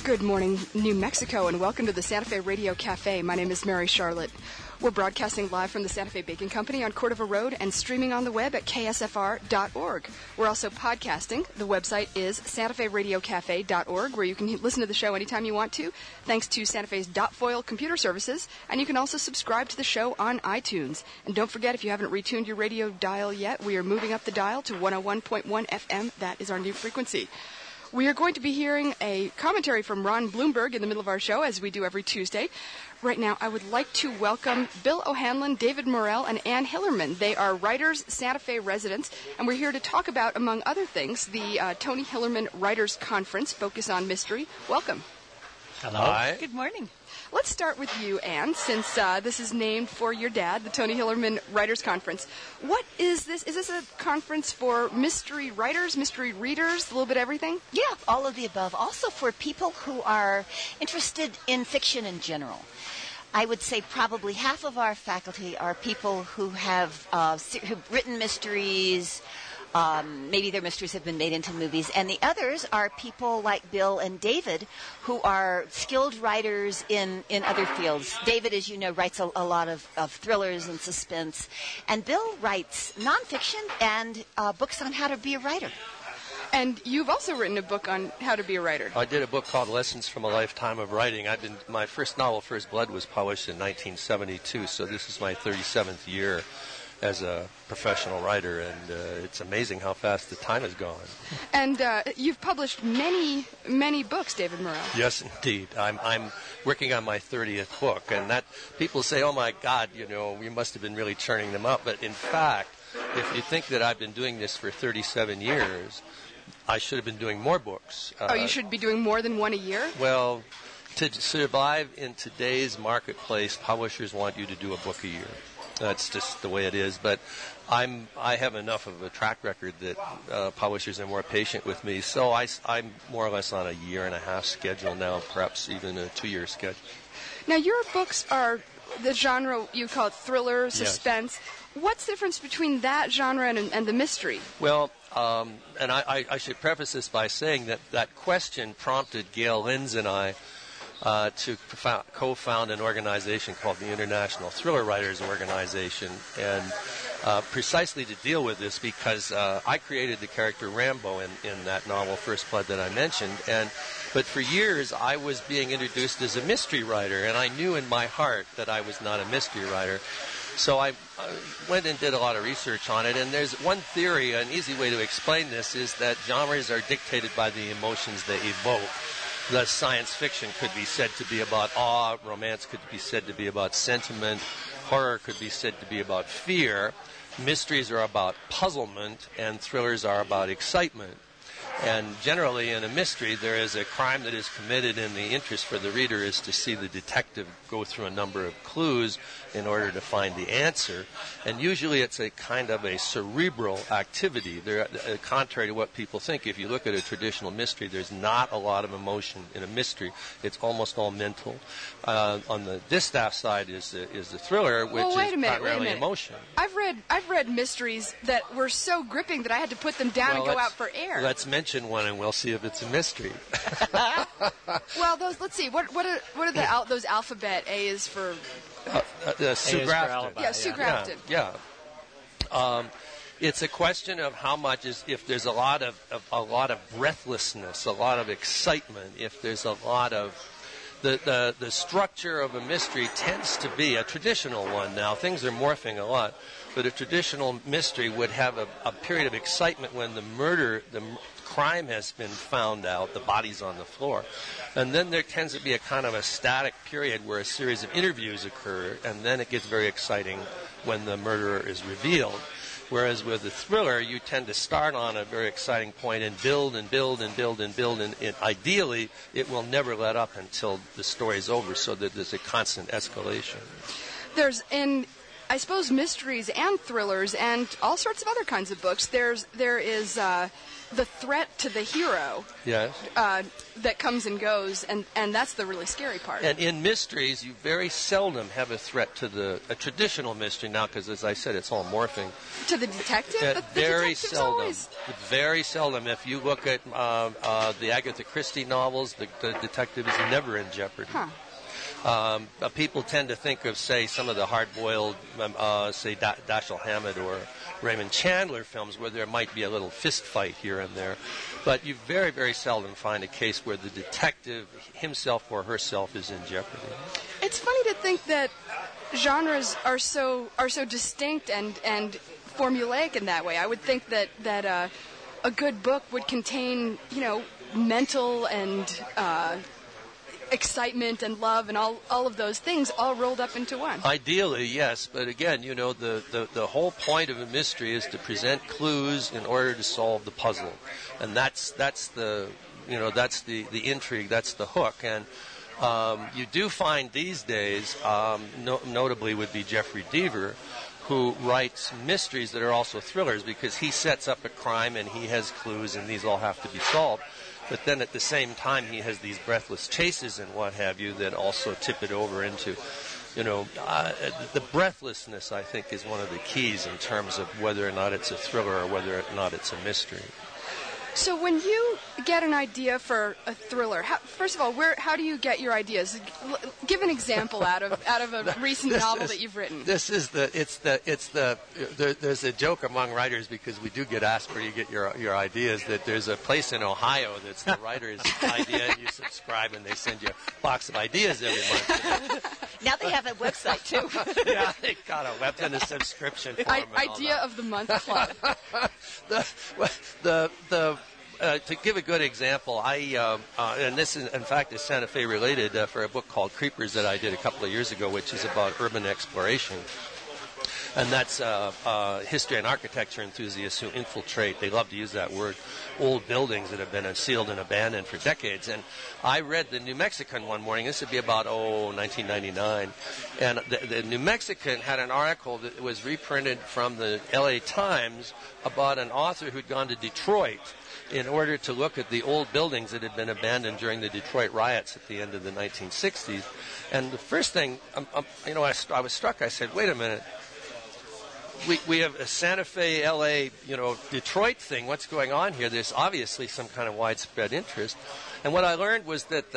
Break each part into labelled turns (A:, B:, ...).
A: Good morning, New Mexico, and welcome to the Santa Fe Radio Cafe. My name is Mary Charlotte. We're broadcasting live from the Santa Fe Baking Company on Cordova Road and streaming on the web at ksfr.org. We're also podcasting. The website is santaferadiocafe.org, where you can listen to the show anytime you want to, thanks to Santa Fe's .foil computer services, and you can also subscribe to the show on iTunes. And don't forget, if you haven't retuned your radio dial yet, we are moving up the dial to 101.1 FM. That is our new frequency. We are going to be hearing a commentary from Ron Bloomberg in the middle of our show, as we do every Tuesday. Right now, I would like to welcome Bill O'Hanlon, David Morrell, and Ann Hillerman. They are writers, Santa Fe residents, and we're here to talk about, among other things, the Tony Hillerman Writers Conference, Focus on Mystery. Welcome.
B: Hello.
C: Hi.
B: Good morning.
A: Let's start with you, Ann, since this is named for your dad, the Tony Hillerman Writers Conference. What is this? Is this a conference for mystery writers, mystery readers, a little bit of everything?
B: Yeah, all of the above. Also for people who are interested in fiction in general. I would say probably half of our faculty are people who have who've written mysteries. Maybe their mysteries have been made into movies. And the others are people like Bill and David, who are skilled writers in other fields. David, as you know, writes a lot of thrillers and suspense. And Bill writes nonfiction and books on how to be a writer.
A: And you've also written a book on how to be a writer.
C: I did a book called Lessons from a Lifetime of Writing. My first novel, First Blood, was published in 1972, so this is my 37th year as a professional writer, and it's amazing how fast the time has gone. And
A: you've published many, many books, David Morrell.
C: Yes, indeed. I'm working on my 30th book, and that people say, oh my God, you must have been really churning them up. But in fact, if you think that I've been doing this for 37 years, I should have been doing more books.
A: You should be doing more than one a year?
C: Well, to survive in today's marketplace, publishers want you to do a book a year. That's just the way it is. But I have enough of a track record that publishers are more patient with me. So I'm more or less on a year-and-a-half schedule now, perhaps even a 2-year schedule.
A: Now, your books are the genre you call it thriller, suspense.
C: Yes.
A: What's the difference between that genre and the mystery?
C: Well, and I should preface this by saying that question prompted Gail Linz and I to co-found an organization called the International Thriller Writers Organization, and precisely to deal with this because I created the character Rambo in that novel First Blood that I mentioned, but for years I was being introduced as a mystery writer, and I knew in my heart that I was not a mystery writer. So I went and did a lot of research on it, and there's one theory, an easy way to explain this is that genres are dictated by the emotions they evoke. Thus, science fiction could be said to be about awe, romance could be said to be about sentiment, horror could be said to be about fear, mysteries are about puzzlement, and thrillers are about excitement. And generally, in a mystery, there is a crime that is committed, and the interest for the reader is to see the detective go through a number of clues in order to find the answer. And usually it's a kind of a cerebral activity. Contrary to what people think, if you look at a traditional mystery, there's not a lot of emotion in a mystery. It's almost all mental. On the distaff side is the thriller, which is primarily emotion.
A: I've read mysteries that were so gripping that I had to put them down and go out for air.
C: Let's mention one, and we'll see if it's a mystery.
A: Well, let's see. What are those alphabet? A is for
C: Sue Grafton.
A: Yeah, Sue Grafton.
C: Yeah. It's a question of how much if there's a lot of breathlessness, a lot of excitement, if there's a lot of the structure of a mystery tends to be a traditional one. Now things are morphing a lot, but a traditional mystery would have a period of excitement when the crime has been found out, the body's on the floor. And then there tends to be a kind of a static period where a series of interviews occur, and then it gets very exciting when the murderer is revealed. Whereas with a thriller, you tend to start on a very exciting point and build and build and build and build, and ideally, it will never let up until the story's over, so that there's a constant escalation.
A: I suppose mysteries and thrillers and all sorts of other kinds of books. There is the threat to the hero.
C: Yes.
A: That comes and goes, and that's the really scary part.
C: And in mysteries, you very seldom have a threat to a traditional mystery now, because as I said, it's all morphing.
A: To the detective?
C: Very seldom. Very seldom. If you look at the Agatha Christie novels, the detective is never in jeopardy.
A: Huh.
C: People tend to think of, say, some of the hard-boiled, say, Dashiell Hammett or Raymond Chandler films where there might be a little fist fight here and there. But you very, very seldom find a case where the detective himself or herself is in jeopardy.
A: It's funny to think that genres are so distinct and formulaic in that way. I would think that a good book would contain, mental and excitement and love and all of those things all rolled up into one.
C: Ideally, yes, but again, the whole point of a mystery is to present clues in order to solve the puzzle, and that's the intrigue, that's the hook. And you do find these days, notably would be Jeffrey Deaver, who writes mysteries that are also thrillers, because he sets up a crime and he has clues and these all have to be solved. But then at the same time, he has these breathless chases and what have you that also tip it over into, the breathlessness, I think, is one of the keys in terms of whether or not it's a thriller or whether or not it's a mystery.
A: So when you get an idea for a thriller, first of all, how do you get your ideas? Give an example out of a recent novel that you've written.
C: There's a joke among writers, because we do get asked where you get your ideas, that there's a place in Ohio that's the writer's idea, and you subscribe and they send you a box of ideas every month.
B: Now they have a website too.
C: Yeah, they got a web and a subscription form.
A: Idea of the Month Club.
C: To give a good example, and this is, in fact, is Santa Fe related, for a book called Creepers that I did a couple of years ago, which is about urban exploration. And that's history and architecture enthusiasts who infiltrate, they love to use that word, old buildings that have been unsealed and abandoned for decades. And I read the New Mexican one morning. This would be about, 1999. And the New Mexican had an article that was reprinted from the LA Times about an author who'd gone to Detroit in order to look at the old buildings that had been abandoned during the Detroit riots at the end of the 1960s. And the first thing, I was struck. I said, wait a minute. We have a Santa Fe, L.A., Detroit thing. What's going on here? There's obviously some kind of widespread interest. And what I learned was that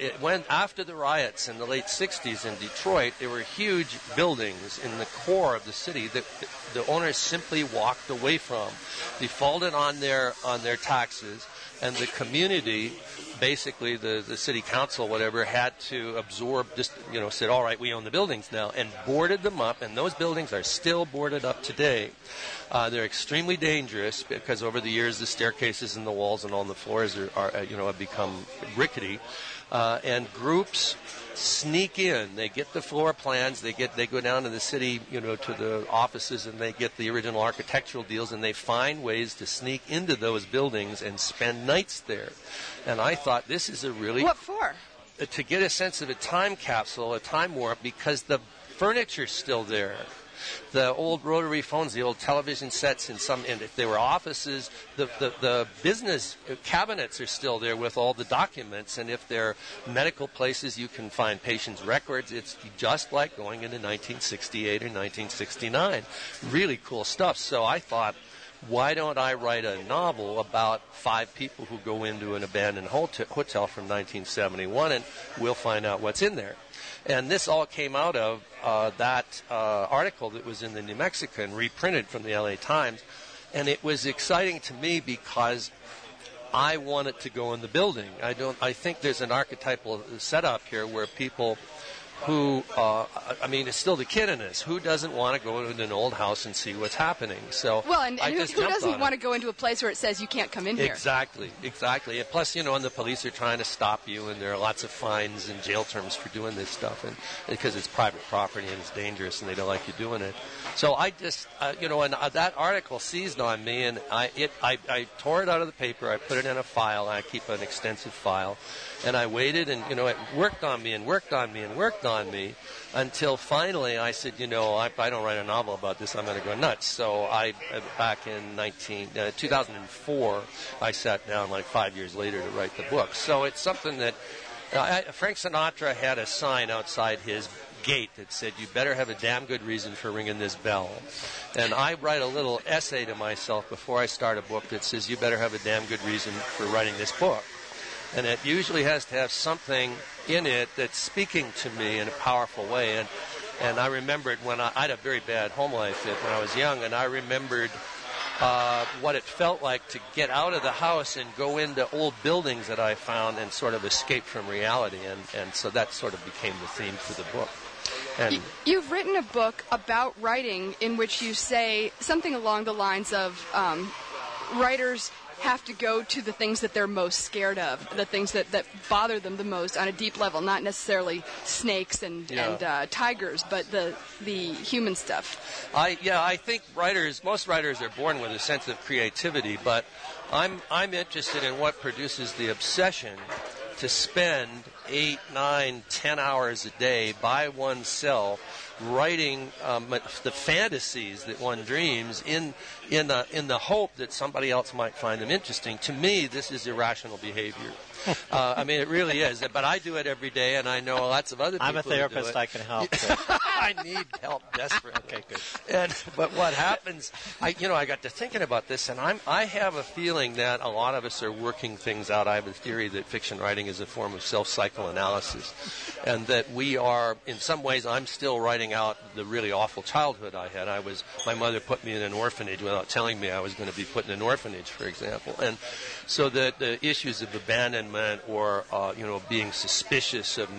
C: after the riots in the late 60s in Detroit, there were huge buildings in the core of the city that the owners simply walked away from, defaulted on their taxes, and the community, basically the city council, whatever, had to absorb, said, all right, we own the buildings now, and boarded them up, and those buildings are still boarded up today. They're extremely dangerous because over the years the staircases and the walls and on the floors have become rickety, and groups sneak in. They get the floor plans. They go down to the city, to the offices, and they get the original architectural deals, and they find ways to sneak into those buildings and spend nights there. And I thought, this is a really...
A: What for?
C: To get a sense of a time capsule, a time warp, because the furniture's still there. The old rotary phones, the old television sets, and if they were offices, the business cabinets are still there with all the documents. And if they're medical places, you can find patients' records. It's just like going into 1968 or 1969. Really cool stuff. So I thought, why don't I write a novel about 5 people who go into an abandoned hotel from 1971, and we'll find out what's in there. And this all came out of that article that was in the New Mexican, reprinted from the LA Times. And it was exciting to me because I want it to go in the building. I think there's an archetypal setup here where people who, it's still the kid in us. Who doesn't want to go into an old house and see what's happening? So,
A: well, and who doesn't want to go into a place where it says you can't come in here?
C: Exactly. And plus, and the police are trying to stop you, and there are lots of fines and jail terms for doing this stuff, and because it's private property and it's dangerous, and they don't like you doing it. So I just, and that article seized on me, and I tore it out of the paper. I put it in a file. I keep an extensive file, and I waited, and it worked on me and worked on me and worked on on me until finally I said, if I don't write a novel about this, I'm going to go nuts. So back in 2004, I sat down like 5 years later to write the book. So it's something that Frank Sinatra had a sign outside his gate that said, you better have a damn good reason for ringing this bell. And I write a little essay to myself before I start a book that says, you better have a damn good reason for writing this book. And it usually has to have something in it that's speaking to me in a powerful way. And I remembered when I had a very bad home life when I was young, and I remembered what it felt like to get out of the house and go into old buildings that I found and sort of escape from reality. And so that sort of became the theme for the book. And
A: you've written a book about writing in which you say something along the lines of writers have to go to the things that they're most scared of, the things that bother them the most on a deep level, not necessarily snakes and tigers, but the human stuff.
C: I think most writers are born with a sense of creativity, but I'm interested in what produces the obsession to spend 8, 9, 10 hours a day by oneself writing the fantasies that one dreams in the hope that somebody else might find them interesting. To me, this is irrational behavior. It really is. But I do it every day, and I know lots of other people.
D: I'm a therapist.
C: Who do it.
D: I can help.
C: I need help desperately.
D: Okay, good.
C: But what happens? I got to thinking about this, and I have a feeling that a lot of us are working things out. I have a theory that fiction writing is a form of self-psychoanalysis, and that we are, in some ways, I'm still writing out the really awful childhood I had. My mother put me in an orphanage without telling me I was going to be put in an orphanage, for example, and so the issues of abandonment or being suspicious of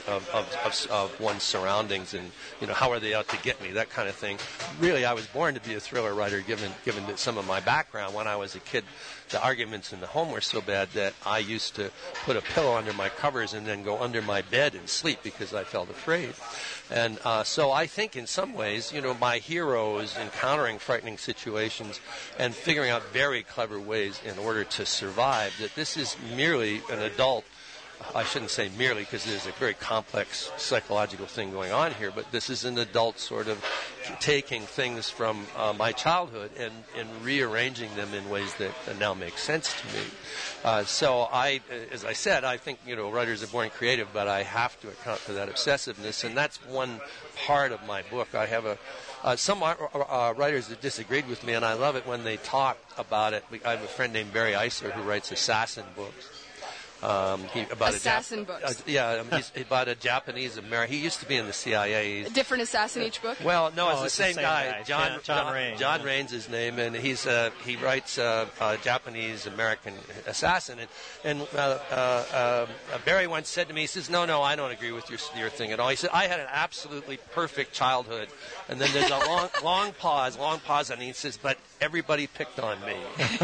C: one's surroundings and how are they out to get me, that kind of thing. Really, I was born to be a thriller writer, given some of my background. When I was a kid, the arguments in the home were so bad that I used to put a pillow under my covers and then go under my bed and sleep because I felt afraid. And so I think in some ways, my hero is encountering frightening situations and figuring out very clever ways in order to survive, that this is merely an adult. I shouldn't say merely, because there's a very complex psychological thing going on here, but this is an adult sort of taking things from my childhood and rearranging them in ways that now make sense to me. So as I said, I think, writers are born creative, but I have to account for that obsessiveness, and that's one part of my book. I have some writers that disagreed with me, and I love it when they talk about it. I have a friend named Barry Eisler who writes assassin books.
A: Assassin books.
C: He's about a Japanese American. He used to be in the CIA.
A: A different assassin each book?
C: Well, no, it's the same guy.
D: John Raines.
C: John Raines' his name, and he writes a Japanese American assassin. And Barry once said to me, he says, "No, I don't agree with your thing at all." He said, "I had an absolutely perfect childhood," and then there's a long pause, and he says, "But everybody picked on me."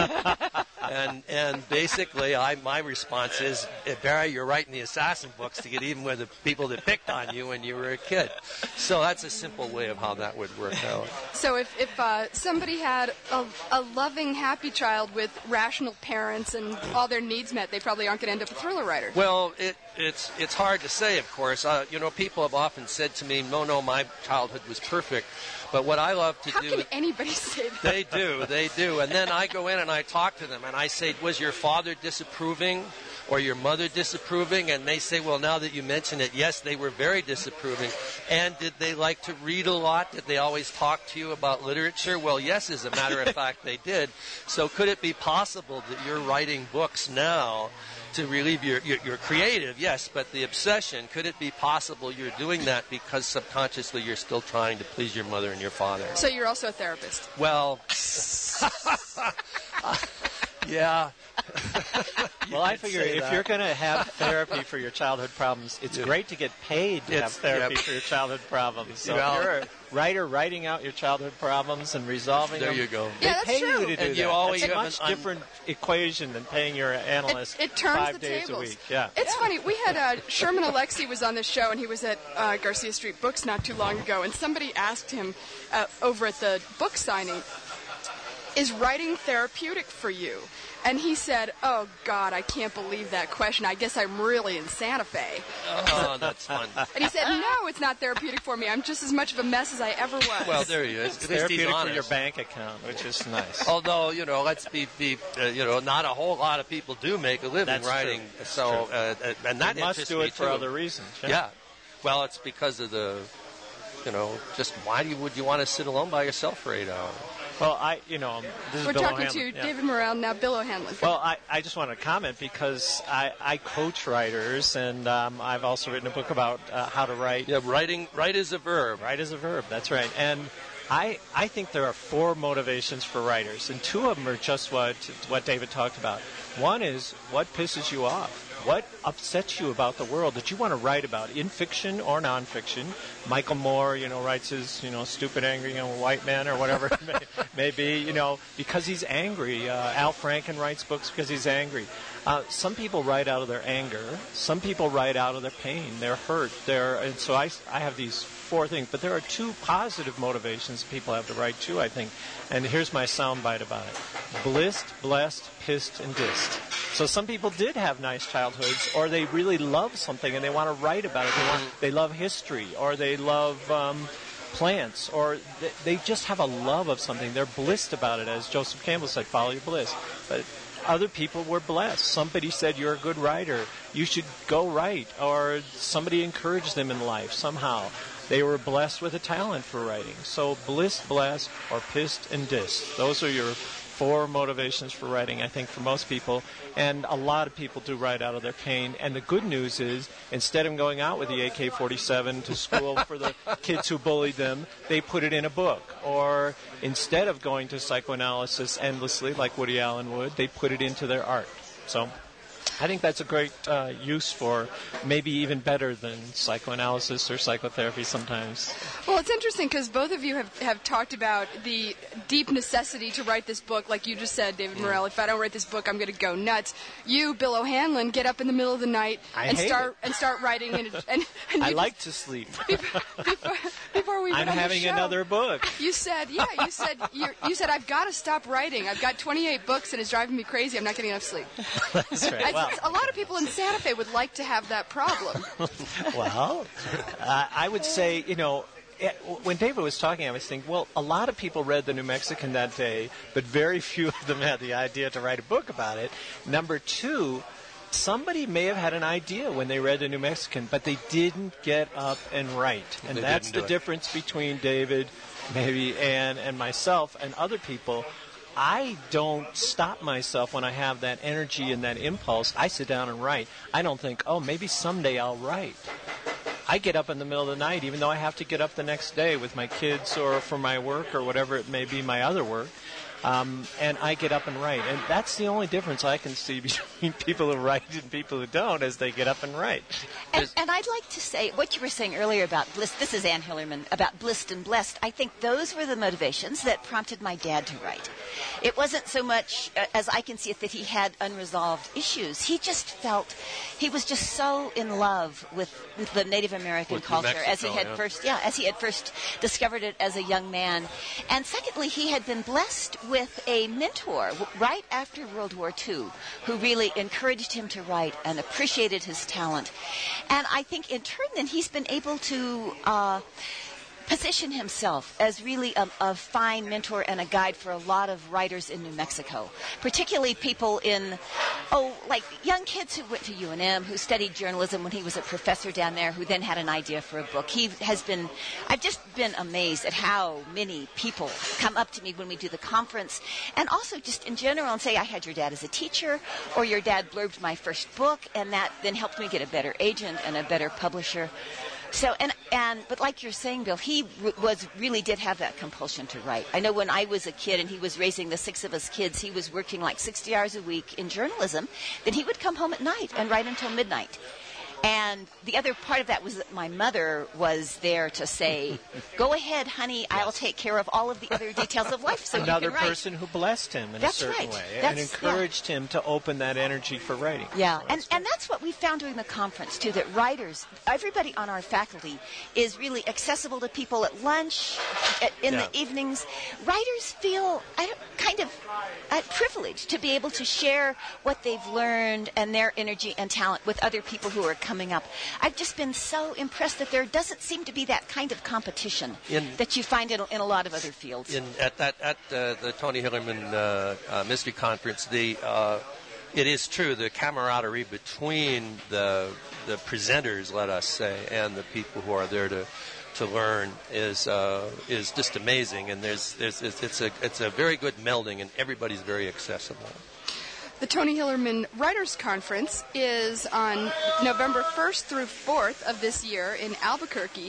C: And basically, my response is, Barry, you're writing the assassin books to get even with the people that picked on you when you were a kid. So that's a simple way of how that would work out.
A: So if somebody had a loving, happy child with rational parents and all their needs met, they probably aren't going to end up a thriller writer.
C: Well, it's hard to say, of course. People have often said to me, no, my childhood was perfect. But what I love to do...
A: How can anybody say that?
C: They do. And then I go in and I talk to them and I say, was your father disapproving or your mother disapproving? And they say, well, now that you mention it, yes, they were very disapproving. And did they like to read a lot? Did they always talk to you about literature? Well, yes, as a matter of fact, they did. So could it be possible that you're writing books now to relieve you're creative, yes, but the obsession, could it be possible you're doing that because subconsciously you're still trying to please your mother and your father?
A: So you're also a therapist?
C: Well, yeah.
D: Well, I figure if you're going to have therapy for your childhood problems, it's great to get paid to have therapy for your childhood problems. So if you're a writer writing out your childhood problems and resolving them,
C: you go.
A: Yeah,
D: they pay
A: true.
D: you to do
C: And
D: that.
C: you always
D: it's a
C: have
D: much
C: an
D: different equation than paying your analyst
A: It turns
D: 5
A: the
D: days
A: tables.
D: a week. Yeah.
A: It's funny. We had Sherman Alexie was on this show, and he was at Garcia Street Books not too long ago, and somebody asked him over at the book signing, is writing therapeutic for you? And he said, oh, God, I can't believe that question. I guess I'm really in Santa Fe.
C: Oh, that's fun.
A: And he said, no, it's not therapeutic for me. I'm just as much of a mess as I ever was.
C: Well, there he is.
D: It's therapeutic for your bank account, which is nice.
C: Although, let's be not a whole lot of people do make a living writing.
D: True.
C: So, and that
D: they must do it for other reasons.
C: Yeah. Well, it's because of the, just why would you want to sit alone by yourself for 8 hours?
D: Well, this is
A: We're
D: Bill
A: talking
D: O'Hanlon.
A: to David Morrell, now Bill O'Hanlon.
D: Well, I just want to comment because I coach writers, and I've also written a book about how to write.
C: Yeah, write is a verb.
D: Write is a verb, that's right. And I think there are 4 motivations for writers, and 2 of them are just what David talked about. One is what pisses you off. What upsets you about the world that you want to write about, in fiction or nonfiction? Michael Moore, writes his, stupid, angry white man or whatever it may be, because he's angry. Al Franken writes books because he's angry. Some people write out of their anger. Some people write out of their pain, their hurt. And so I have these 4 things, but there are 2 positive motivations people have to write too, I think. And here's my soundbite about it. Blissed, blessed, pissed, and dissed. So some people did have nice childhoods, or they really love something and they want to write about it. They love history, or they love plants, or they just have a love of something. They're blissed about it, as Joseph Campbell said, follow your bliss. But other people were blessed. Somebody said, you're a good writer. You should go write. Or somebody encouraged them in life somehow. They were blessed with a talent for writing. So blissed, blessed, or pissed and dissed. Those are your 4 motivations for writing, I think, for most people. And a lot of people do write out of their pain. And the good news is, instead of going out with the AK-47 to school for the kids who bullied them, they put it in a book. Or instead of going to psychoanalysis endlessly, like Woody Allen would, they put it into their art. So I think that's a great use for, maybe even better than psychoanalysis or psychotherapy sometimes.
A: Well, it's interesting because both of you have talked about the deep necessity to write this book. Like you just said, David Morrell, if I don't write this book, I'm going to go nuts. You, Bill O'Hanlon, get up in the middle of the night and start writing. And
D: I like to sleep.
A: Before we went
D: I'm
A: on
D: having
A: the show,
D: another book.
A: You said I've got to stop writing. I've got 28 books and it's driving me crazy. I'm not getting enough sleep.
D: That's right.
A: A lot of people in Santa Fe would like to have that problem.
D: Well, I would say, when David was talking, I was thinking, well, a lot of people read The New Mexican that day, but very few of them had the idea to write a book about it. Number 2, somebody may have had an idea when they read The New Mexican, but they didn't get up and write. And that's the difference between David, maybe Ann, and myself and other people. I don't stop myself when I have that energy and that impulse. I sit down and write. I don't think, oh, maybe someday I'll write. I get up in the middle of the night, even though I have to get up the next day with my kids or for my work or whatever it may be, my other work. And I get up and write. And that's the only difference I can see between people who write and people who don't, as they get up and write.
B: And I'd like to say, what you were saying earlier about bliss, this is Ann Hillerman, about blissed and blessed, I think those were the motivations that prompted my dad to write. It wasn't so much, as I can see it, that he had unresolved issues. He just felt, he was just so in love with the Native American culture
C: Mexico,
B: as he had first discovered it as a young man. And secondly, he had been blessed with a mentor right after World War II who really encouraged him to write and appreciated his talent. And I think in turn then he's been able to position himself as really a fine mentor and a guide for a lot of writers in New Mexico, particularly people like young kids who went to UNM, who studied journalism when he was a professor down there, who then had an idea for a book. I've just been amazed at how many people come up to me when we do the conference, and also just in general, and say, I had your dad as a teacher, or your dad blurbed my first book, and that then helped me get a better agent and a better publisher. So, but like you're saying, Bill, he really did have that compulsion to write. I know when I was a kid and he was raising the 6 of us kids, he was working like 60 hours a week in journalism. Then he would come home at night and write until midnight. And the other part of that was that my mother was there to say, go ahead, honey, I'll take care of all of the other details of life so
D: another
B: you can write.
D: person who blessed him in a certain way and encouraged him to open that energy for writing.
B: Yeah, and that's what we found during the conference, too, that writers, everybody on our faculty is really accessible to people at lunch, in the evenings, writers feel kind of privileged to be able to share what they've learned and their energy and talent with other people who are coming up. I've just been so impressed that there doesn't seem to be that kind of competition that you find in a lot of other fields.
C: At the Tony Hillerman Mystery Conference, it is true, the camaraderie between the presenters, let us say, and the people who are there to learn is just amazing, and it's a very good melding, and everybody's very accessible.
A: The Tony Hillerman Writers Conference is on November 1st through 4th of this year in Albuquerque.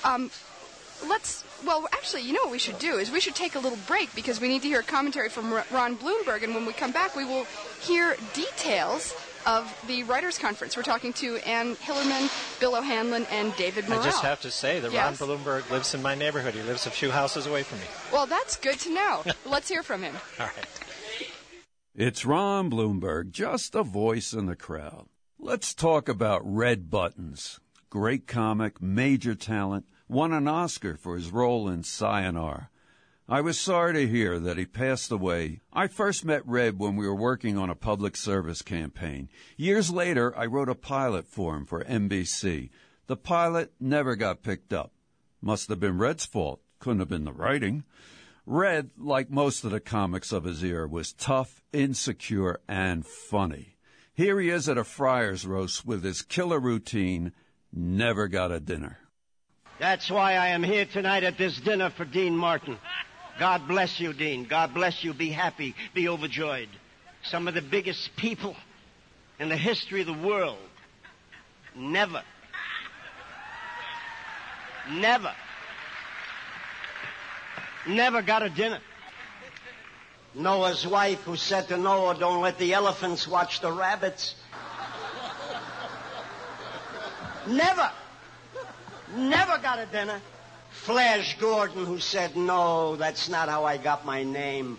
A: Actually, you know what we should do is we should take a little break because we need to hear a commentary from Ron Bloomberg, and when we come back, we will hear details of the Writers' Conference. We're talking to Ann Hillerman, Bill O'Hanlon, and David Morrell.
D: I just have to say that Ron Bloomberg lives in my neighborhood. He lives a few houses away from me.
A: Well, that's good to know. Let's hear from him.
D: All right.
E: It's Ron Bloomberg, just a voice in the crowd. Let's talk about Red Buttons. Great comic, major talent, won an Oscar for his role in Sayonara. I was sorry to hear that he passed away. I first met Red when we were working on a public service campaign. Years later, I wrote a pilot for him for NBC. The pilot never got picked up. Must have been Red's fault. Couldn't have been the writing. Red, like most of the comics of his era, was tough, insecure, and funny. Here he is at a Friars roast with his killer routine, never got a dinner.
F: That's why I am here tonight at this dinner for Dean Martin. God bless you, Dean. God bless you. Be happy. Be overjoyed. Some of the biggest people in the history of the world never got a dinner. Noah's wife who said to Noah, don't let the elephants watch the rabbits. Never got a dinner. Flash Gordon who said, no, that's not how I got my name.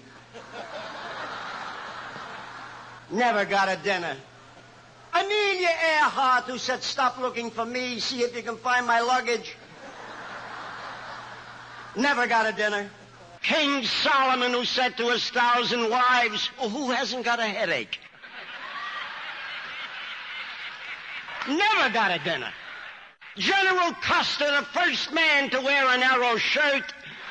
F: Never got a dinner. Amelia Earhart who said, stop looking for me, see if you can find my luggage. Never got a dinner. King Solomon who said to his 1,000 wives, oh, who hasn't got a headache? Never got a dinner. General Custer, the first man to wear an arrow shirt.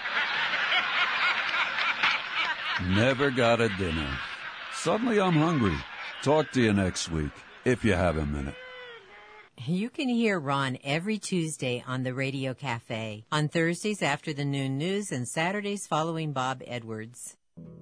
E: Never got a dinner. Suddenly I'm hungry. Talk to you next week, if you have a minute.
G: You can hear Ron every Tuesday on the Radio Cafe, on Thursdays after the noon news, and Saturdays following Bob Edwards.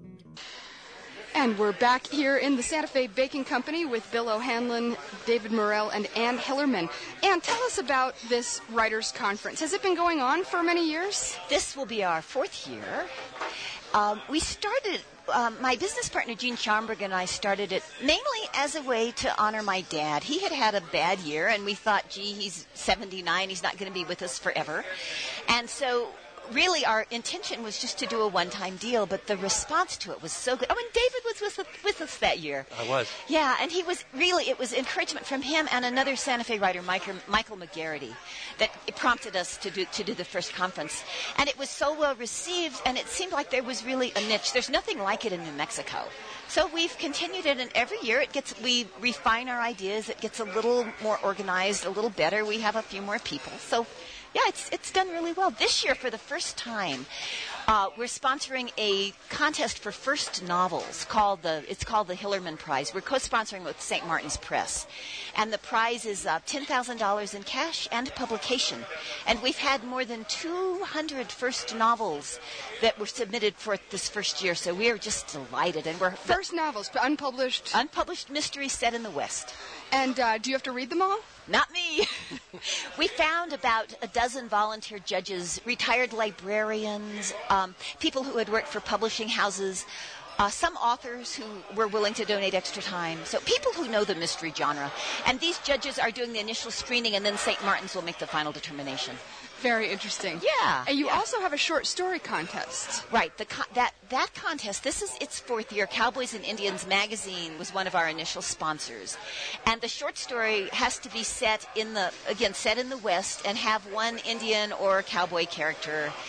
A: And we're back here in the Santa Fe Baking Company with Bill O'Hanlon, David Morrell, and Ann Hillerman. Ann, tell us about this Writers' Conference. Has it been going on for many years?
B: This will be our 4th year. We started, my business partner Gene Schaumburg and I started it mainly as a way to honor my dad. He had a bad year, and we thought, gee, he's 79, he's not going to be with us forever. And so really, our intention was just to do a one-time deal, but the response to it was so good. Oh, and David was with us that year.
C: I was.
B: Yeah, and he was really, it was encouragement from him and another Santa Fe writer, Michael McGarity, that prompted us to do the first conference. And it was so well received, and it seemed like there was really a niche. There's nothing like it in New Mexico. So we've continued it, and every year we refine our ideas. It gets a little more organized, a little better. We have a few more people. So yeah, it's done really well. This year, for the first time, we're sponsoring a contest for first novels it's called the Hillerman Prize. We're co-sponsoring with St. Martin's Press. And the prize is $10,000 in cash and publication. And we've had more than 200 first novels that were submitted for this first year. So we are just delighted. And we're
A: first novels, unpublished?
B: Unpublished mysteries set in the West.
A: And do you have to read them all?
B: Not me. We found about a dozen volunteer judges, retired librarians, people who had worked for publishing houses, some authors who were willing to donate extra time. So people who know the mystery genre. And these judges are doing the initial screening, and then St. Martin's will make the final determination.
A: Very interesting.
B: Yeah.
A: And you also have a short story contest.
B: Right. That contest, this is its 4th year. Cowboys and Indians magazine was one of our initial sponsors. And the short story has to be set in the West and have one Indian or cowboy character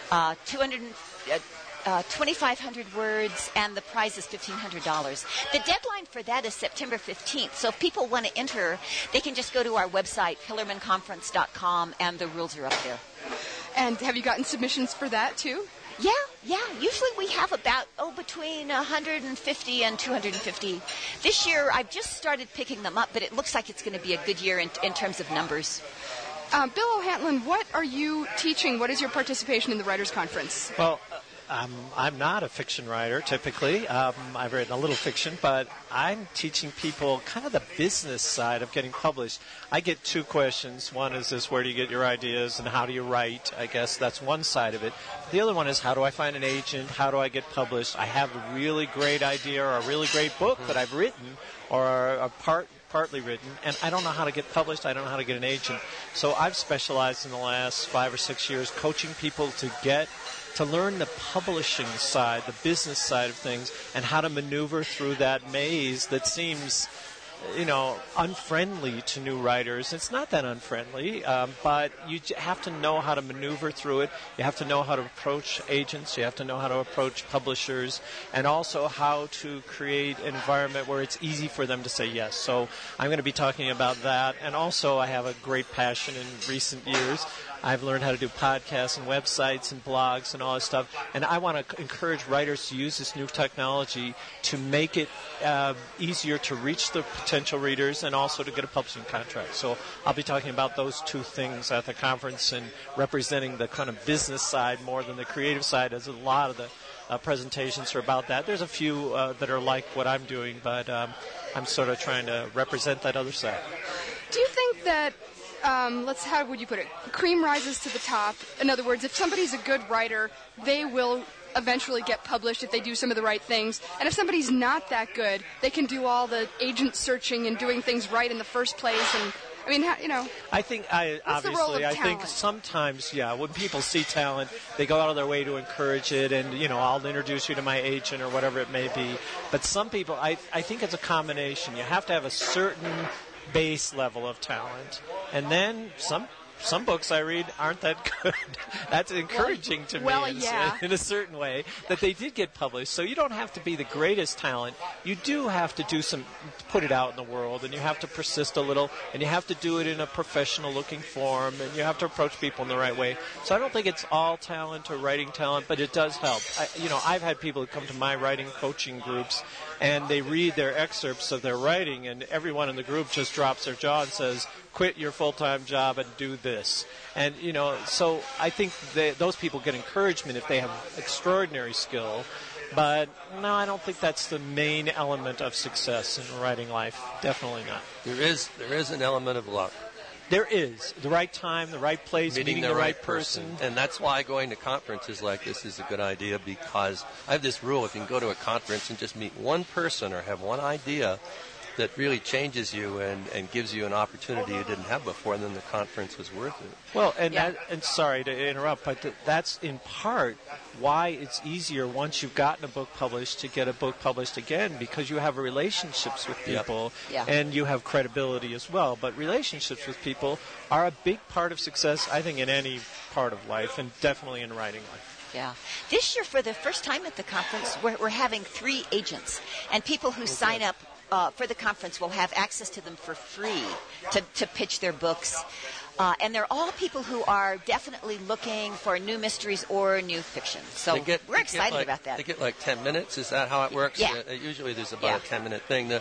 B: 2,500 words, and the prize is $1,500. The deadline for that is September 15th. So if people want to enter, they can just go to our website, HillermanConference.com, and the rules are up there.
A: And have you gotten submissions for that, too?
B: Yeah. Usually we have about, between 150 and 250. This year, I've just started picking them up, but it looks like it's going to be a good year in terms of numbers.
A: Bill O'Hanlon, what are you teaching? What is your participation in the Writers' Conference?
D: Well, I'm not a fiction writer, typically. I've written a little fiction, but I'm teaching people kind of the business side of getting published. I get two questions. One is this, where do you get your ideas and how do you write? I guess that's one side of it. The other one is, how do I find an agent? How do I get published? I have a really great idea or a really great book that I've written or partly written, and I don't know how to get published. I don't know how to get an agent. So I've specialized in the last 5 or 6 years coaching people to learn the publishing side, the business side of things, and how to maneuver through that maze that seems, unfriendly to new writers. It's not that unfriendly, but you have to know how to maneuver through it. You have to know how to approach agents. You have to know how to approach publishers, and also how to create an environment where it's easy for them to say yes. So I'm going to be talking about that, and also I have a great passion in recent years. I've learned how to do podcasts and websites and blogs and all this stuff. And I want to encourage writers to use this new technology to make it easier to reach the potential readers and also to get a publishing contract. So I'll be talking about those two things at the conference and representing the kind of business side more than the creative side, as a lot of the presentations are about that. There's a few that are like what I'm doing, but I'm sort of trying to represent that other side.
A: Do you think that how would you put it? Cream rises to the top. In other words, if somebody's a good writer, they will eventually get published if they do some of the right things. And if somebody's not that good, they can do all the agent searching and doing things right in the first place. And
D: I think think sometimes, when people see talent, they go out of their way to encourage it, and I'll introduce you to my agent or whatever it may be. But some people, I think it's a combination. You have to have a certain base level of talent, and then some books I read aren't that good. That's encouraging to me in a certain way that they did get published. So you don't have to be the greatest talent. You do have to put it out in the world, and you have to persist a little, and you have to do it in a professional-looking form, and you have to approach people in the right way. So I don't think it's all talent or writing talent, but it does help. I've had people who come to my writing coaching groups, and they read their excerpts of their writing, and everyone in the group just drops their jaw and says, quit your full-time job and do this. And, so I think those people get encouragement if they have extraordinary skill. But, no, I don't think that's the main element of success in writing life. Definitely not.
C: There is an element of luck.
D: There is. The right time, the right place, meeting the right person.
C: And that's why going to conferences like this is a good idea, because I have this rule: if you can go to a conference and just meet one person or have one idea that really changes you and gives you an opportunity you didn't have before, and then the conference was worth it.
D: Well, and sorry to interrupt, but that's in part why it's easier once you've gotten a book published to get a book published again, because you have relationships with people and you have credibility as well. But relationships with people are a big part of success, I think, in any part of life, and definitely in writing life.
B: Yeah. This year, for the first time at the conference, we're having 3 agents, and people who sign up for the conference will have access to them for free to pitch their books. And they're all people who are definitely looking for new mysteries or new fiction. So we're excited about that.
C: They get like 10 minutes. Is that how it works?
B: Yeah.
C: Usually there's about a 10-minute thing.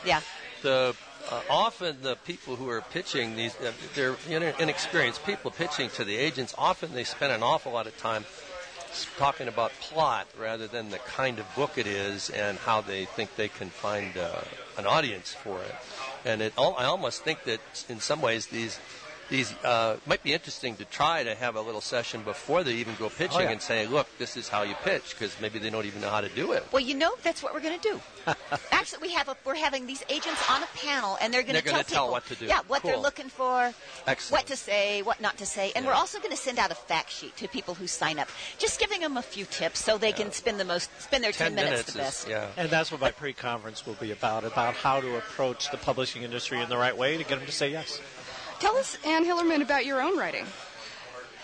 C: Often the people who are pitching these, they're inexperienced people pitching to the agents. Often they spend an awful lot of time talking about plot rather than the kind of book it is and how they think they can find an audience for it. And I almost think that in some ways these might be interesting to try to have a little session before they even go pitching and say, look, this is how you pitch, because maybe they don't even know how to do it.
B: Well, that's what we're going to do. Actually, we're having these agents on a panel, and they're going to tell people
C: what to do.
B: Yeah, what they're looking for,
C: Excellent.
B: What to say, what not to say. And we're also going to send out a fact sheet to people who sign up, just giving them a few tips so they can spend their 10 minutes the best.
D: And that's what my pre-conference will be about how to approach the publishing industry in the right way to get them to say yes.
A: Tell us, Ann Hillerman, about your own writing.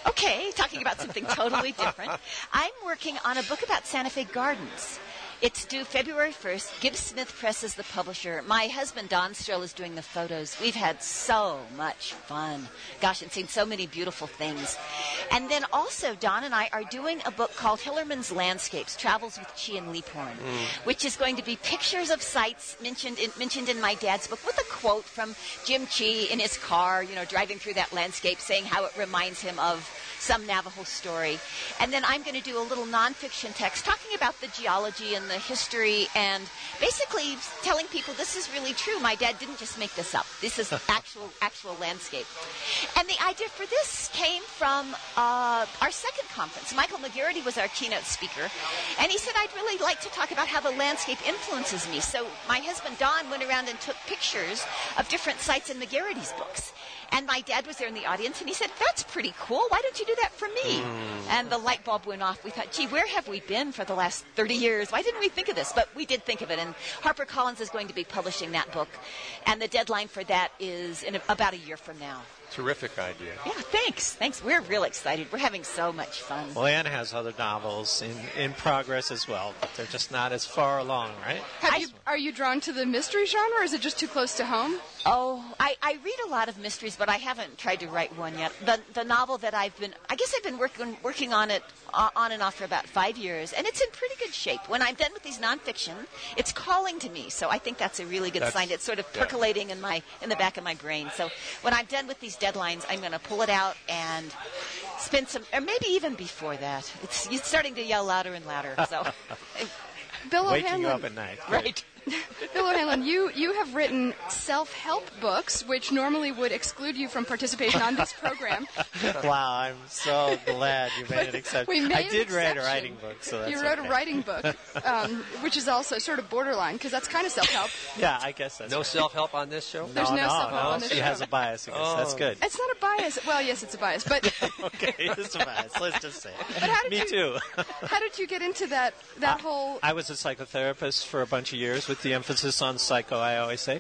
B: Okay, talking about something totally different. I'm working on a book about Santa Fe Gardens. It's due February 1st. Gibbs Smith Press is the publisher. My husband, Don Stroll, is doing the photos. We've had so much fun. Gosh, and seen so many beautiful things. And then also, Don and I are doing a book called Hillerman's Landscapes, Travels with Chi and Leaphorn, which is going to be pictures of sites mentioned in my dad's book with a quote from Jim Chi in his car, driving through that landscape, saying how it reminds him of some Navajo story. And then I'm going to do a little nonfiction text talking about the geology and the history and basically telling people this is really true. My dad didn't just make this up. This is actual landscape. And the idea for this came from our second conference. Michael McGarity was our keynote speaker, and he said, I'd really like to talk about how the landscape influences me. So my husband, Don, went around and took pictures of different sites in McGarity's books. And my dad was there in the audience, and he said, that's pretty cool. Why don't you do that for me? And the light bulb went off. We thought, gee, where have we been for the last 30 years? Why didn't we think of this? But we did think of it, and HarperCollins is going to be publishing that book. And the deadline for that is in about a year from now.
C: Terrific idea.
B: Yeah, thanks. We're real excited. We're having so much fun.
D: Well, Anne has other novels in progress as well, but they're just not as far along, right?
A: Are you drawn to the mystery genre, or is it just too close to home?
B: Oh, I read a lot of mysteries, but I haven't tried to write one yet. The novel that I've been working on it on and off for about 5 years, and it's in pretty good shape. When I'm done with these nonfiction, it's calling to me, so I think that's a really good sign. It's sort of percolating in the back of my brain. So when I'm done with these deadlines, I'm going to pull it out and spend some, or maybe even before that. It's starting to yell louder and louder. So,
A: Bill O'Hanlon,
D: waking you up at night,
B: right?
A: Bill O'Hanlon, you have written self-help books, which normally would exclude you from participation on this program.
D: Wow, I'm so glad you made an exception.
A: I
D: did write a writing book, so that's
A: You wrote a writing book, which is also sort of borderline, because that's kind of self-help.
D: Yeah, I guess that's
C: no self-help on this show?
A: There's no self-help on this show.
D: She has a bias against That's good.
A: It's not a bias. Well, yes, it's a bias, but...
D: Okay, it's a bias. Let's just say it.
A: But
D: Me too.
A: How did you get into that whole...
D: I was a psychotherapist for a bunch of years with the emphasis on psycho, I always say.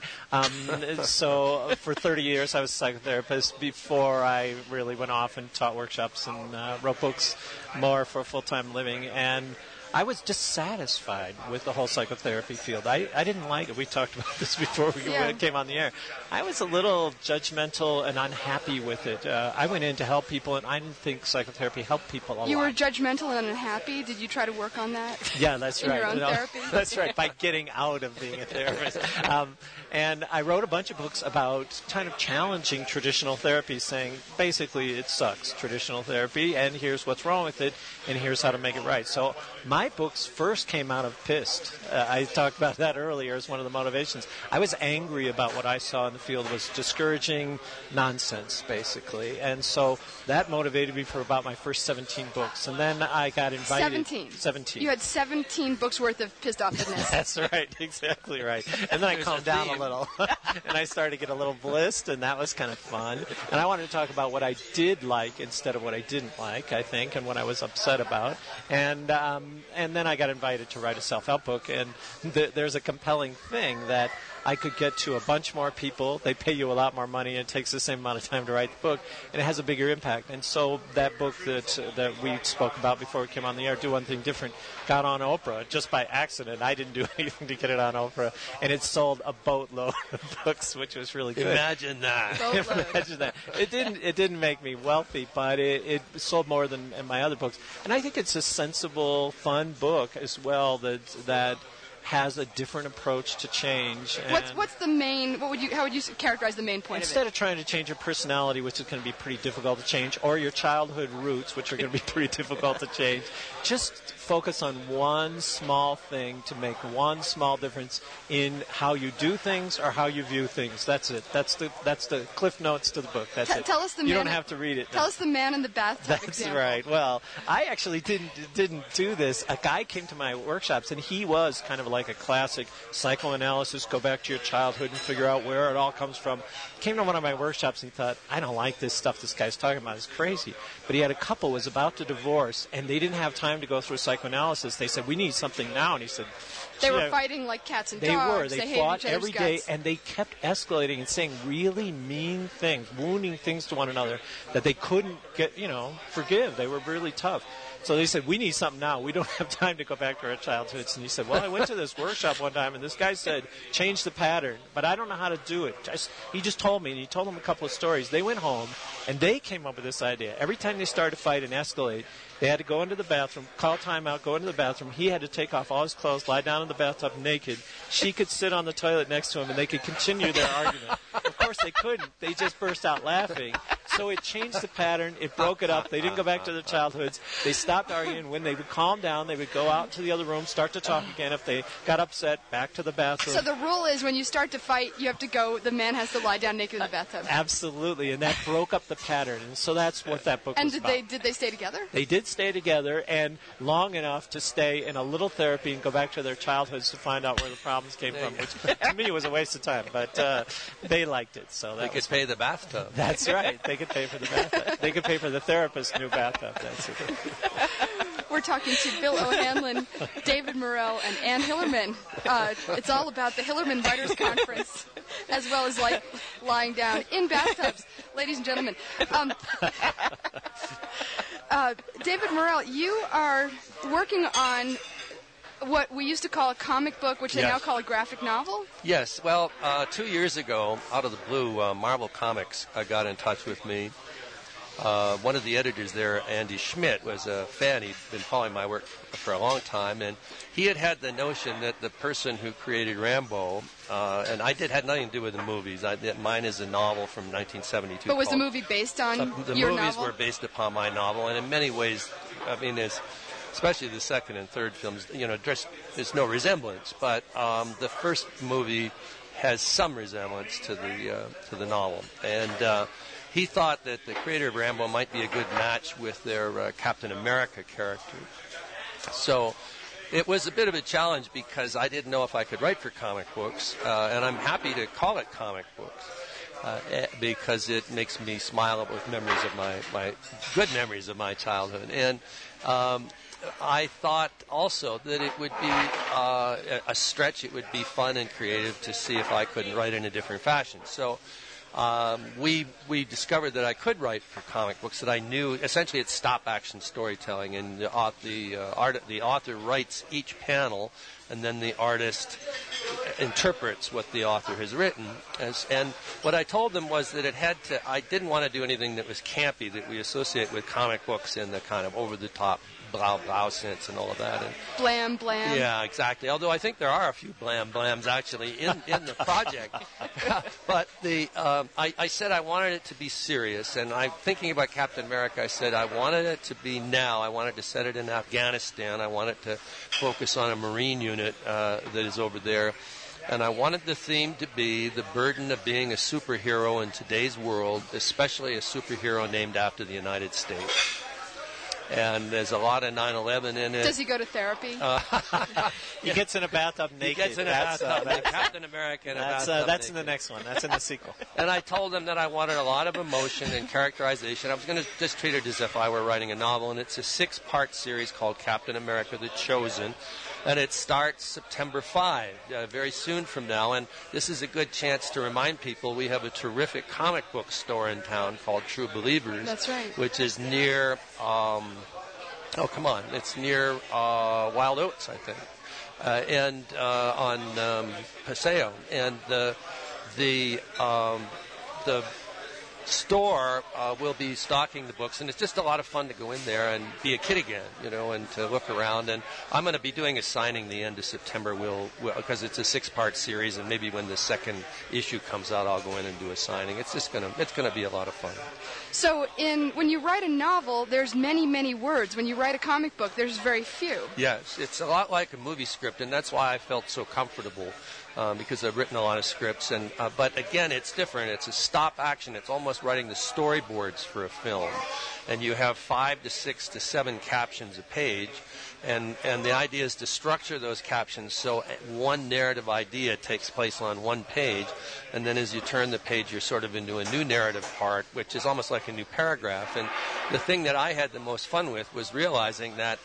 D: So for 30 years I was a psychotherapist before I really went off and taught workshops and wrote books more for a full-time living. And I was dissatisfied with the whole psychotherapy field. I didn't like it. We talked about this before we came on the air. I was a little judgmental and unhappy with it. I went in to help people, and I didn't think psychotherapy helped people a lot.
A: You were judgmental and unhappy? Did you try to work on that?
D: Yeah, that's
A: in
D: right.
A: Your own therapy?
D: That's right, by getting out of being a therapist. And I wrote a bunch of books about kind of challenging traditional therapy, saying basically it sucks, traditional therapy, and here's what's wrong with it, and here's how to make it right. So my books first came out of pissed. I talked about that earlier as one of the motivations. I was angry about what I saw in the field was discouraging nonsense, basically. And so that motivated me for about my first 17 books. And then I got invited.
A: 17. You had 17 books worth of pissed offness.
D: That's right, exactly right. And then I calmed down a little. And I started to get a little blissed, and that was kind of fun. And I wanted to talk about what I did like instead of what I didn't like, I think, and what I was upset about. And then I got invited to write a self-help book, and there's a compelling thing that I could get to a bunch more people. They pay you a lot more money, and it takes the same amount of time to write the book, and it has a bigger impact. And so that book that we spoke about before we came on the air, Do One Thing Different, got on Oprah just by accident. I didn't do anything to get it on Oprah, and it sold a boatload of books, which was really good.
C: Imagine that.
D: Imagine that. It didn't make me wealthy, but it sold more than my other books. And I think it's a sensible, fun book as well that has a different approach to change.
A: What's the main? How would you characterize the main point of it?
D: Instead of trying to change your personality, which is going to be pretty difficult to change, or your childhood roots, which are going to be pretty difficult to change, just focus on one small thing to make one small difference in how you do things or how you view things. That's it. That's the cliff notes to the book. That's it.
A: Tell us the
D: you
A: man.
D: don't have to read it.
A: Tell us the man in the bathtub
D: That's
A: example.
D: right. Well, I actually didn't do this. A guy came to my workshops, and he was kind of like a classic psychoanalysis, go back to your childhood and figure out where it all comes from. Came to one of my workshops and thought, I don't like this stuff this guy's talking about. It's crazy. But he had a couple was about to divorce, and they didn't have time to go through a psychoanalysis. They said, we need something now. And he said,
A: they were fighting like cats and dogs.
D: They fought every day, and they kept escalating and saying really mean things, wounding things to one another that they couldn't forgive. They were really tough. So they said, we need something now. We don't have time to go back to our childhoods. And he said, well, I went to this workshop one time, and this guy said, change the pattern, but I don't know how to do it. He just told me, and he told them a couple of stories. They went home, and they came up with this idea. Every time they started to fight and escalate, they had to go into the bathroom, call timeout, go into the bathroom. He had to take off all his clothes, lie down in the bathtub naked. She could sit on the toilet next to him, and they could continue their argument. Of course, they couldn't. They just burst out laughing. So it changed the pattern. It broke it up. They didn't go back to their childhoods. They stopped arguing. When they would calm down, they would go out to the other room, start to talk again. If they got upset, back to the bathroom.
A: So the rule is when you start to fight, you have to go, the man has to lie down naked in the bathtub.
D: Absolutely, and that broke up the pattern. And so that's what that book was about.
A: And did they stay together?
D: They did stay together, and long enough to stay in a little therapy and go back to their childhoods to find out where the problems came from, which to me was a waste of time, but they liked it. So
C: they could pay the bathtub.
D: That's right. They could pay for the bathtub. They could pay for the therapist's new bathtub. That's it.
A: We're talking to Bill O'Hanlon, David Morrell, and Ann Hillerman. It's all about the Hillerman Writers Conference, as well as lying down in bathtubs, ladies and gentlemen. David Morrell, you are working on what we used to call a comic book, which they now call a graphic novel?
C: Yes. Well, 2 years ago, out of the blue, Marvel Comics got in touch with me. One of the editors there, Andy Schmidt, was a fan. He'd been following my work for a long time, and he had the notion that the person who created Rambo, and had nothing to do with the movies. Mine is a novel from 1972.
A: But was the movie based on your novel?
C: The movies were based upon my novel, and in many ways, I mean, especially the second and third films, there's no resemblance. But the first movie has some resemblance to the novel, and he thought that the creator of Rambo might be a good match with their Captain America character. So it was a bit of a challenge because I didn't know if I could write for comic books, and I'm happy to call it comic books because it makes me smile with memories of my good memories of my childhood. And I thought also that it would be a stretch. It would be fun and creative to see if I couldn't write in a different fashion. So we discovered that I could write for comic books, that I knew essentially it's stop-action storytelling, and the author writes each panel, and then the artist interprets what the author has written. And what I told them was that I didn't want to do anything that was campy, that we associate with comic books in the kind of over-the-top blah sense and all of that. And
A: blam.
C: Yeah, exactly. Although I think there are a few blams actually in the project. But I said I wanted it to be serious, and I'm thinking about Captain America. I said I wanted it to be now. I wanted to set it in Afghanistan. I wanted to focus on a Marine unit that is over there. And I wanted the theme to be the burden of being a superhero in today's world, especially a superhero named after the United States. And there's a lot of 9/11 in it.
A: Does he go to therapy?
D: He gets in a bathtub naked.
C: He gets in a bathtub. Captain America in a bathtub.
D: That's in the next one. That's in the sequel.
C: And I told them that I wanted a lot of emotion and characterization. I was going to just treat it as if I were writing a novel. And it's a 6-part series called Captain America: The Chosen. And it starts September 5, very soon from now. And this is a good chance to remind people we have a terrific comic book store in town called True Believers.
A: That's right.
C: Which is near, it's near Wild Oats, I think, and on Paseo. And the store will be stocking the books, and it's just a lot of fun to go in there and be a kid again, and to look around. And I'm going to be doing a signing the end of September, because it's a 6-part series, and maybe when the second issue comes out, I'll go in and do a signing. It's going to be a lot of fun.
A: So when you write a novel, there's many, many words. When you write a comic book, there's very few.
C: Yes, it's a lot like a movie script, and that's why I felt so comfortable. Because I've written a lot of scripts, but again, it's different. It's a stop action. It's almost writing the storyboards for a film, and you have 5 to 6 to 7 captions a page, and the idea is to structure those captions so one narrative idea takes place on one page, and then as you turn the page, you're sort of into a new narrative part, which is almost like a new paragraph. And the thing that I had the most fun with was realizing that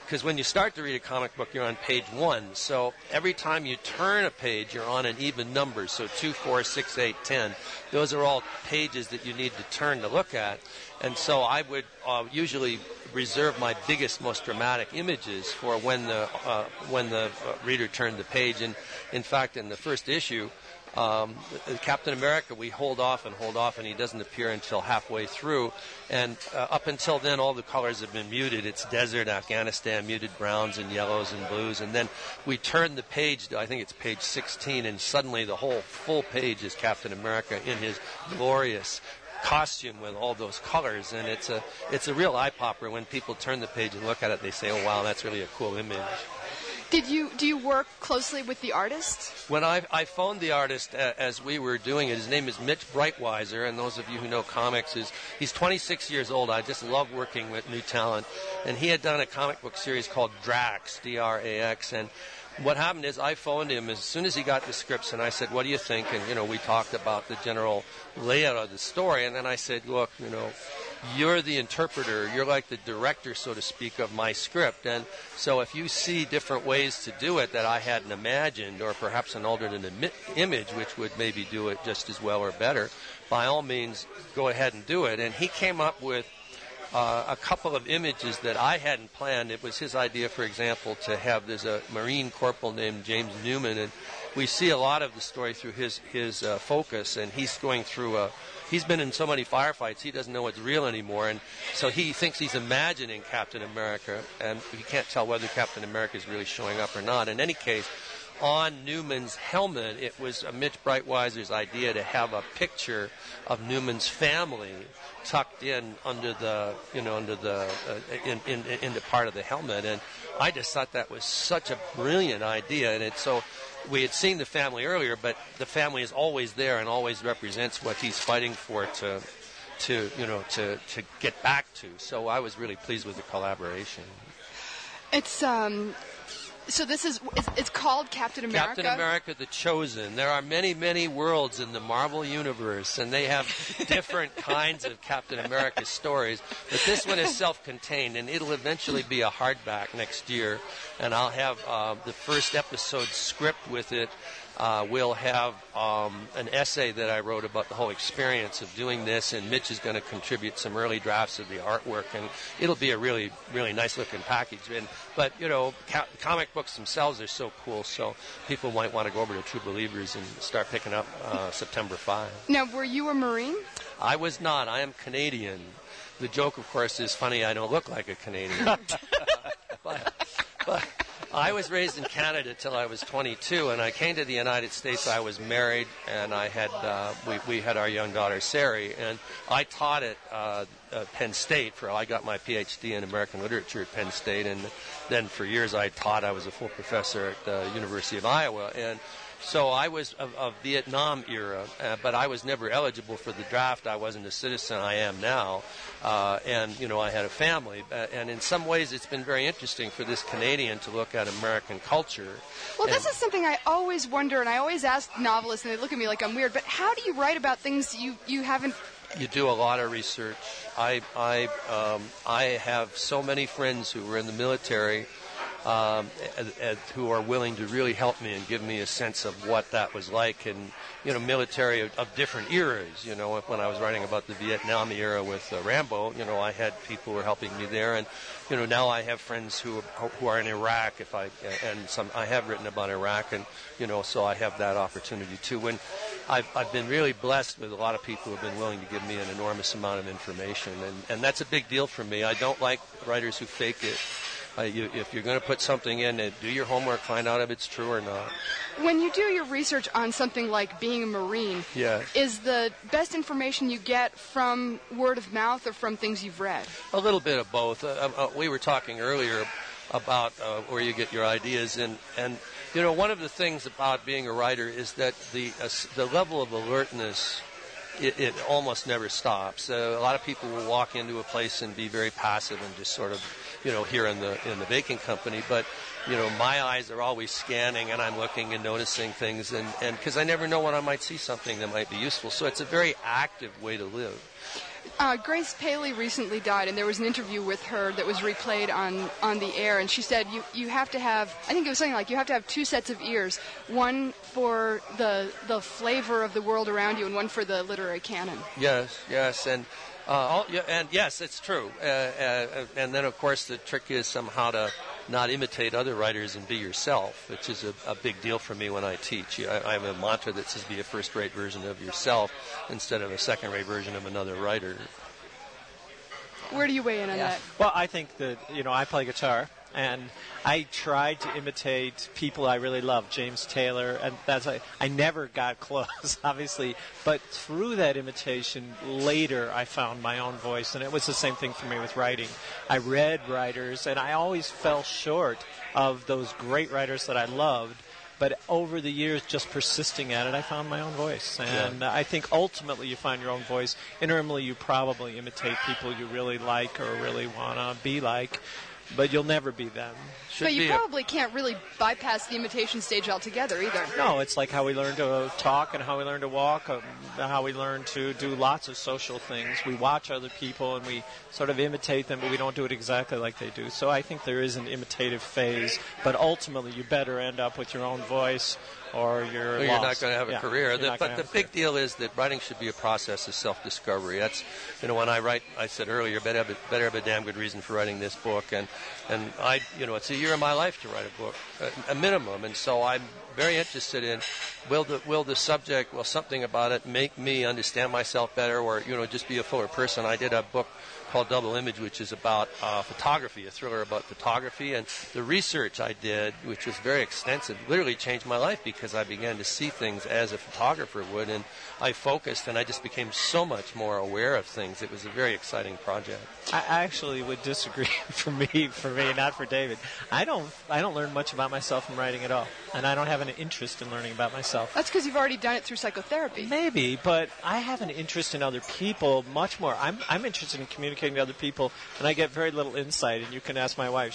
C: because when you start to read a comic book, you're on page 1. So every time you turn a page, you're on an even number. So 2, 4, 6, 8, 10. Those are all pages that you need to turn to look at. And so I would usually reserve my biggest, most dramatic images for when the reader turned the page. And in fact, in the first issue, Captain America, we hold off, and he doesn't appear until halfway through. And up until then, all the colors have been muted. It's desert, Afghanistan, muted browns and yellows and blues. And then we turn the page, I think it's page 16, and suddenly the whole full page is Captain America in his glorious costume with all those colors. And it's a real eye-popper. When people turn the page and look at it, they say, oh, wow, that's really a cool image.
A: Do you work closely with the artist?
C: When I phoned the artist as we were doing it, his name is Mitch Breitweiser, and those of you who know comics, he's 26 years old. I just love working with new talent. And he had done a comic book series called Drax, D-R-A-X, and what happened is I phoned him as soon as he got the scripts, and I said, what do you think? And, we talked about the general layout of the story, and then I said, look, you're the interpreter. You're like the director, so to speak, of my script. And so if you see different ways to do it that I hadn't imagined, or perhaps an alternate image, which would maybe do it just as well or better, by all means, go ahead and do it. And he came up with a couple of images that I hadn't planned. It was his idea, for example, there's a Marine corporal named James Newman, and we see a lot of the story through his focus, and he's going through he's been in so many firefights, he doesn't know what's real anymore, and so he thinks he's imagining Captain America, and he can't tell whether Captain America is really showing up or not. In any case, on Newman's helmet, it was Mitch Breitweiser's idea to have a picture of Newman's family tucked in under the into part of the helmet, and I just thought that was such a brilliant idea. And so we had seen the family earlier, but the family is always there and always represents what he's fighting for to get back to. So I was really pleased with the collaboration.
A: It's So it's called Captain America?
C: Captain America the Chosen. There are many, many worlds in the Marvel Universe, and they have different kinds of Captain America stories. But this one is self-contained, and it'll eventually be a hardback next year. And I'll have the first episode script with it. We'll have an essay that I wrote about the whole experience of doing this, and Mitch is going to contribute some early drafts of the artwork, and it'll be a really, really nice-looking package. But comic books themselves are so cool, so people might want to go over to True Believers and start picking up September 5.
A: Now, were you a Marine?
C: I was not. I am Canadian. The joke, of course, is funny. I don't look like a Canadian. But I was raised in Canada till I was 22, and I came to the United States. I was married, and I had we had our young daughter, Sari, and I taught at Penn State. I got my PhD in American Literature at Penn State, and then for years I taught. I was a full professor at the University of Iowa, and so I was of Vietnam era, but I was never eligible for the draft. I wasn't a citizen. I am now, and I had a family. And in some ways, it's been very interesting for this Canadian to look at American culture.
A: Well, this is something I always wonder, and I always ask novelists, and they look at me like I'm weird. But how do you write about things you haven't?
C: You do a lot of research. I have so many friends who were in the military. Who are willing to really help me and give me a sense of what that was like, and military of different eras. When I was writing about the Vietnam era with Rambo, I had people who were helping me there, and now I have friends who are in Iraq. I have written about Iraq, and so I have that opportunity too. When I've been really blessed with a lot of people who have been willing to give me an enormous amount of information, and that's a big deal for me. I don't like writers who fake it. If you're going to put something in, do your homework, find out if it's true or not.
A: When you do your research on something like being a Marine, is the best information you get from word of mouth or from things you've read?
C: A little bit of both. We were talking earlier about where you get your ideas, and one of the things about being a writer is that the level of alertness, it almost never stops. A lot of people will walk into a place and be very passive and just sort of, here in the baking company. But, my eyes are always scanning, and I'm looking and noticing things, and because I never know when I might see something that might be useful. So it's a very active way to live.
A: Grace Paley recently died, and there was an interview with her that was replayed on the air, and she said you have to have, I think it was something like, you have to have two sets of ears, one for the flavor of the world around you and one for the literary canon.
C: Yes, and yes, it's true. And then, of course, the trick is somehow to not imitate other writers and be yourself, which is a big deal for me when I teach. I have a mantra that says be a first-rate version of yourself instead of a second-rate version of another writer.
A: Where do you weigh in on that?
D: Well, I think that, I play guitar, and I tried to imitate people I really love, James Taylor, and I never got close, obviously, but through that imitation, later I found my own voice, and it was the same thing for me with writing. I read writers, and I always fell short of those great writers that I loved, but over the years, just persisting at it, I found my own voice. And I think ultimately you find your own voice. Internally, you probably imitate people you really like or really want to be like, but you'll never be them.
A: But you probably can't really bypass the imitation stage altogether either.
D: No, it's like how we learn to talk and how we learn to walk, how we learn to do lots of social things. We watch other people and we sort of imitate them, but we don't do it exactly like they do. So I think there is an imitative phase, but ultimately you better end up with your own voice or you're
C: not going to have a career. But the big deal is that writing should be a process of self-discovery. That's, when I write, I said earlier, better have a damn good reason for writing this book. And I, it's a year of my life to write a book, a minimum. And so I'm very interested in will the subject, something about it make me understand myself better or, just be a fuller person. I did a book called Double Image, which is about photography, a thriller about photography. And the research I did, which was very extensive, literally changed my life because I began to see things as a photographer would. And I focused and I just became so much more aware of things. It was a very exciting project.
D: I actually would disagree for me, not for David. I don't learn much about myself from writing at all. And I don't have an interest in learning about myself.
A: That's because you've already done it through psychotherapy.
D: Maybe, but I have an interest in other people much more. I'm interested in communicating to other people, and I get very little insight, and you can ask my wife.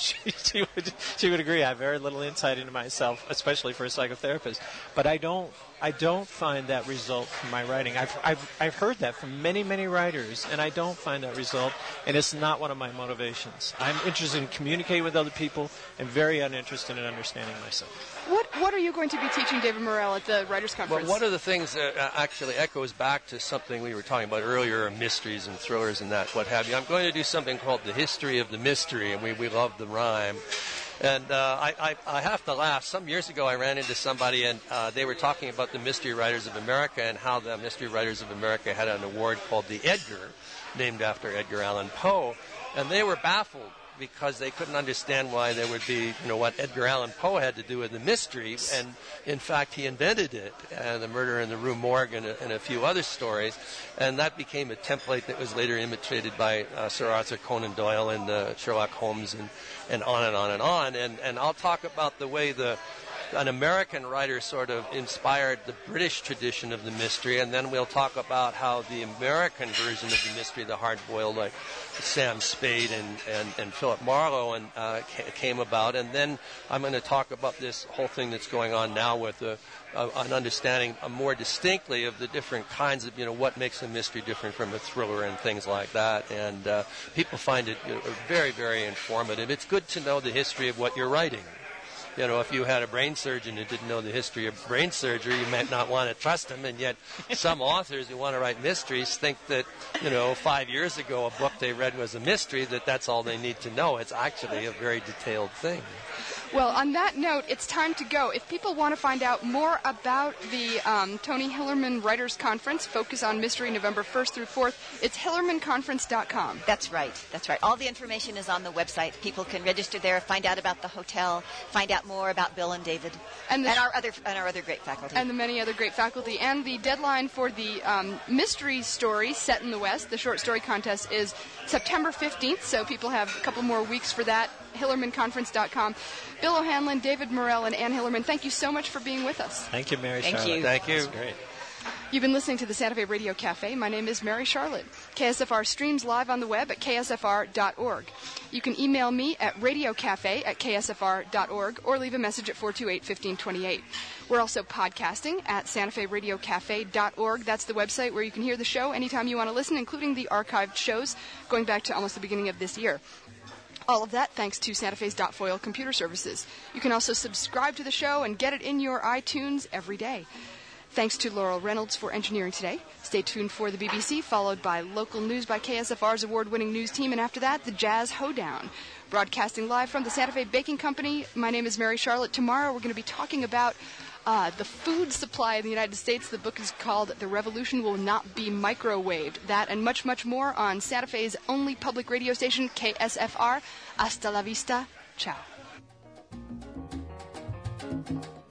D: She would agree. I have very little insight into myself, especially for a psychotherapist. But I don't find that result from my writing. I've heard that from many, many writers, and I don't find that result, and it's not one of my motivations. I'm interested in communicating with other people and very uninterested in understanding myself.
A: What are you going to be teaching David Morrell at the Writers' Conference?
C: Well, one of the things that actually echoes back to something we were talking about earlier, mysteries and thrillers and that, what have you. I'm going to do something called The History of the Mystery, and we love the rhyme. And I have to laugh. Some years ago, I ran into somebody, and they were talking about the Mystery Writers of America and how the Mystery Writers of America had an award called the Edgar, named after Edgar Allan Poe. And they were baffled because they couldn't understand why there would be, what Edgar Allan Poe had to do with the mystery. And, in fact, he invented it, and The Murder in the Rue Morgue and a few other stories. And that became a template that was later imitated by Sir Arthur Conan Doyle and Sherlock Holmes and on and on and on. And I'll talk about the way an American writer sort of inspired the British tradition of the mystery, and then we'll talk about how the American version of the mystery, the hard-boiled, like Sam Spade and Philip Marlowe, came about. And then I'm going to talk about this whole thing that's going on now with an understanding more distinctly of the different kinds of, what makes a mystery different from a thriller and things like that. And people find it very, very informative. It's good to know the history of what you're writing. If you had a brain surgeon who didn't know the history of brain surgery, you might not want to trust him. And yet some authors who want to write mysteries think that, 5 years ago a book they read was a mystery, that's all they need to know. It's actually a very detailed thing.
A: Well, on that note, it's time to go. If people want to find out more about the Tony Hillerman Writers Conference, focus on mystery November 1st through 4th, it's hillermanconference.com.
B: That's right. All the information is on the website. People can register there, find out about the hotel, find out more about Bill and David, and our other great faculty.
A: And the many other great faculty. And the deadline for the mystery story Set in the West, the short story contest, is September 15th, so people have a couple more weeks for that. HillermanConference.com. Bill O'Hanlon, David Morrell, and Ann Hillerman, thank you so much for being with us.
D: Thank you, Mary Charlotte.
B: Thank you.
C: Thank you.
D: That's great.
A: You've been listening to the Santa Fe Radio Cafe. My name is Mary Charlotte. KSFR streams live on the web at ksfr.org. You can email me at radiocafe@ksfr.org or leave a message at 428-1528. We're also podcasting at santaferadiocafe.org. That's the website where you can hear the show anytime you want to listen, including the archived shows going back to almost the beginning of this year. All of that thanks to Santa Fe's .foil computer services. You can also subscribe to the show and get it in your iTunes every day. Thanks to Laurel Reynolds for engineering today. Stay tuned for the BBC, followed by local news by KSFR's award-winning news team, and after that, the Jazz Hoedown. Broadcasting live from the Santa Fe Baking Company, my name is Mary Charlotte. Tomorrow we're going to be talking about the food supply in the United States. The book is called The Revolution Will Not Be Microwaved. That and much, much more on Santa Fe's only public radio station, KSFR. Hasta la vista. Ciao.